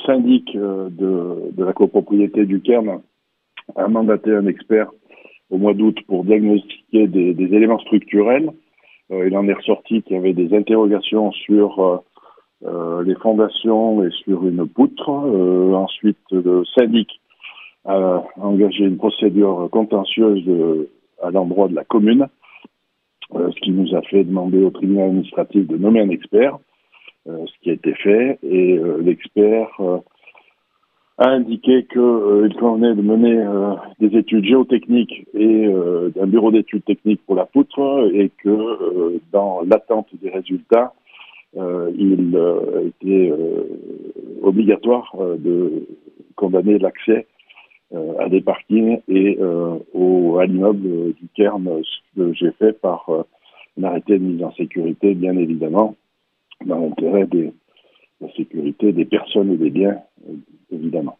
syndic de la copropriété du Cairn a mandaté un expert au mois d'août pour diagnostiquer des éléments structurels. Il en est ressorti qu'il y avait des interrogations sur les fondations et sur une poutre. Ensuite, le syndic a engagé une procédure contentieuse à l'endroit de la commune, ce qui nous a fait demander au tribunal administratif de nommer un expert, ce qui a été fait, et l'expert a indiqué qu'il convenait de mener des études géotechniques et un bureau d'études techniques pour la poutre, et que dans l'attente des résultats, il était obligatoire de condamner l'accès à des parkings et à l'immeuble du Cairn, ce que j'ai fait par un arrêté de mise en sécurité, bien évidemment, dans l'intérêt de la sécurité des personnes et des biens, évidemment.